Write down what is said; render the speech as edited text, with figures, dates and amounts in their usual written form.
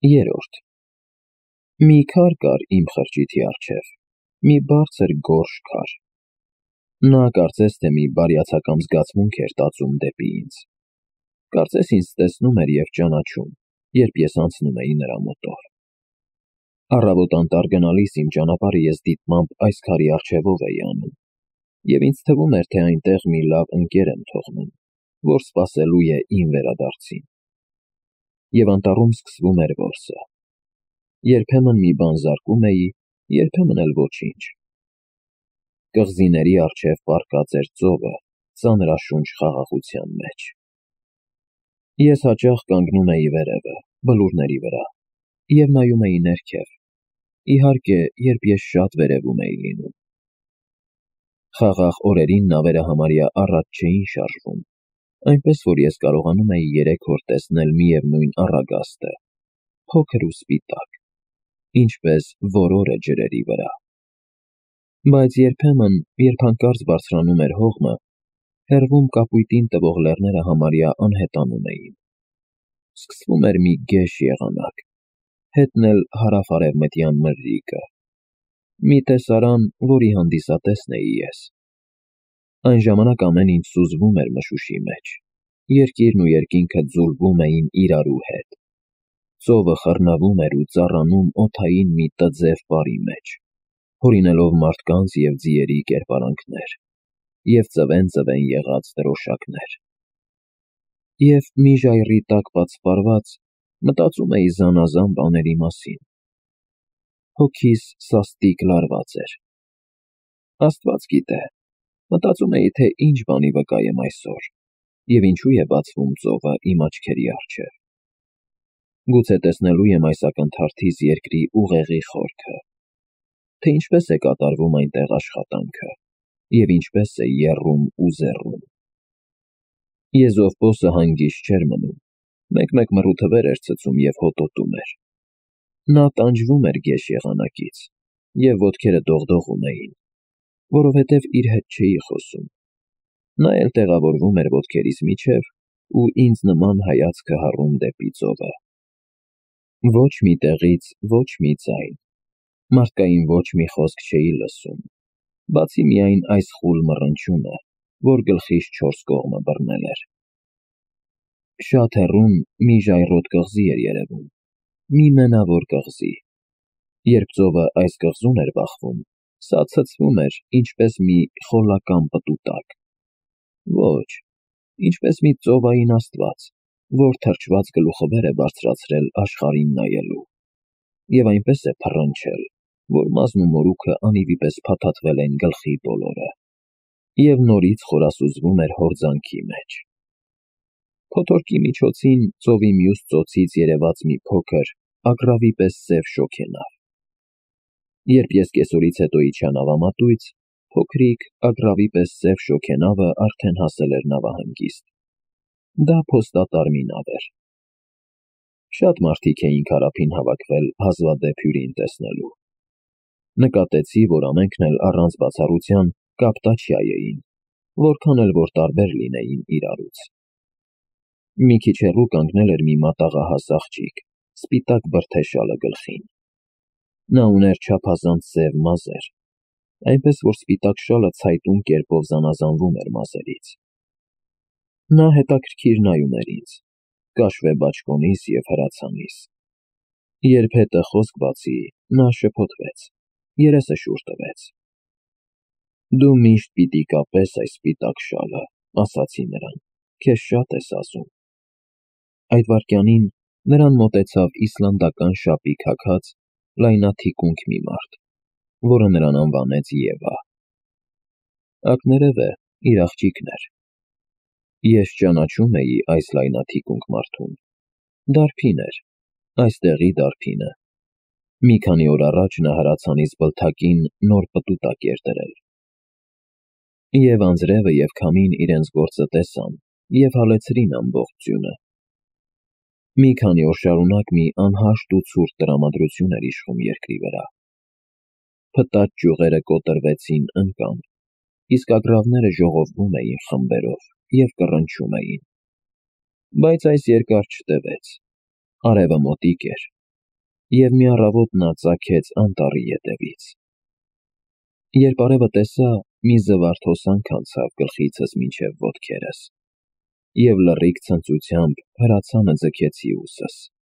Երորդ Մի քար կար իմ խրճիթի առջև, մի բարձր գորշ քար. նա կարծես թե մի բարյացակամ զգացմունք էր տածում դեպի ինձ, կարծես ինձ տեսնում էր և ճանաչում, երբ ես անցնում էի նրա մոտով: Առավոտ անտառ գնալիս իմ ճանապարհը ես դիտմամբ այս քարի առջևով էի անում, և ինձ թվում էր, թե այնտեղ մի լավ ընկեր եմ թողնում, որ սպասելու է իմ վերադարձին: Եվ անտառում սկսվում էր որսը: Երբեմն մի բան զարկում էի, երբեմն էլ ոչինչ: Կղզիների առջև պառկած էր ծովը ծանրաշունչ խաղաղության մեջ: Ես հաճախ կանգնում էի վերևը, բլուրների վրա, և նայում էի ներքև, իհարկե, երբ ես շատ վերևում էի լինում: Խաղաղ օրերին նավերը համարյա առաջ չէին շարժվում, այնպես որ ես կարողանում էի 3 օր տեսնել միևնույն առագաստը, փոքր ու սպիտակ, ինչպես որորը ջրերի վրա: Բայց երբեմն, երբ հանկարծ բարձրանում էր հողմը, հեռվում կապույտին տվող լեռները համարյա անհետանում էին: Սկսվում էր մի գեշ եղանակ, հետն էլ հարավ-արևմտյան մրրիկը: Մի տեսարան, որի հանդիսատեսն էի ես: Այն ժամանակ ամեն ինչ սուզվում էր մշուշի մեջ, երկիրն ու երկինքը ձուլվում էին իրարու հետ: Ծովը խռնվում էր ու ծառանում օդային մի տձև պարի մեջ, հորինելով մարդկանց և ձիերի կերպարանքներ և ծվեն եղած դրոշակներ: Եվ մի ժայռի տակ պատսպարված, մտածում էի զանազան բաների մասին: Հոգիս սաստիկ լարված էր: Աստված գիտե, մտածում էի, թե ինչ բանի վկա եմ այսօր, և ինչու է բացվում ծովը իմ աչքերի առջև: Գուցե տեսնելու եմ այս ակնթարթիս երկրի ուղեղի խորքը, թե ինչպես է կատարվում այնտեղ աշխատանքը և ինչպես է եռում ու զեռում: Եզովպոսը հանգիստ չէր մնում, մեկ-մեկ մռութվեր էր ցցում և հոտոտում էր: Նա տանջվում էր գեշ եղանակից, և ոտքերը դողդողում էին, որովհետև իր հետ չէի խոսում: Նա էլ տեղավորվում էր ոտքերիս միջև ու ինձ նման հայացքը հառում դեպի ծովը: Ոչ մի տեղից ոչ մի ձայն, մարդկային ոչ մի խոսք չէի լսում, բացի միայն այս խուլ մռնչյունը, որ գլխիս 4 կողմը բռնել էր: Շատ հեռուն մի ժայռոտ կղզի էր երևում, մի մենավոր կղզի: Երբ ծովը այս կղզում էր բախվում, սա ցցվում էր, ինչպես մի խոլական պտուտակ: Ոչ, ինչպես մի ծովային աստված, որ թրջված գլուխը վեր է բարձրացրել աշխարհին նայելու: Եվ այնպես է փռնչել, որ մազն ու մորուքը անիվի պես փաթաթվել են գլխի բոլորը: Եվ նորից խորասուզվում էր հորձանքի մեջ: Փոթորկի միջոցին ծովի մյուս ծոցից երևաց մի փոքր, ագռավի պես սև շոգենավ: Երբ ես կեսօրից հետո իջա նավամատույց, փոքրիկ, ագռավի պես սև շոգենավը արդեն հասել էր նավահանգիստ: Դա փոստատար մի նավ էր: Շատ մարդիկ էին քարափին հավաքվել հազվադեպ հյուրին տեսնելու: Նկատեցի, որ ամենքն էլ առանց բացառության կապտաչյա էին, որքան էլ որ տարբեր լինեին իրարուց: Մի քիչ հեռու կանգնել էր մի մատաղահաս աղջիկ, սպիտակ բրդե շալը գլխին: Նա ուներ չափազանց սև մազեր, այնպես որ սպիտակ շալը ցայտուն կերպով զանազանվում էր մազերից: Նա հետաքրքիր նայում էր ինձ, կաշվե բաճկոնիս և հրացանիս: Երբ հետը խոսք բացի, նա շփոթվեց, երեսը շուռ տվեց: «Դու միշտ պիտի կապես այս սպիտակ շալը», ասացի նրան, «քեզ շատ է սազում»: Այդ վայրկյանին նրան մոտեցավ իսլանդական շապիկ հագած, լայնաթիկունք մի մարդ, որը նրան անվանեց Եվա: Ակներև է, իր աղջիկն էր: Ես ճանաչում էի այս լայնաթիկունք մարդուն: Դարբին էր, այստեղի դարբինը: Մի քանի օր առաջ նա հրացանիս բլթակին նոր պտուտակ էր դրել: Եվ անձրևը և քամին իրենց գործը տեսան և հալեցրին ամբողջ ձյունը: Մի քանի օր շարունակ մի անհաշտ ու ցուրտ տրամադրություն էր իշխում երկրի վրա: Փտած ճյուղերը կոտրվեցին, ընկան, իսկ ագռավները ժողովվում էին խմբերով և կռնչում էին: Բայց այս երկար չտևեց: Արևը մոտիկ էր, և մի առավոտ նա ծագեց անտառի ետևից։ Երբ արևը տեսա, մի զվարթ հոսանք անցավ գլխիցս մինչև ոտքերս, և լռիկ ցնծությամբ հրացանը ձգեցի ուսս։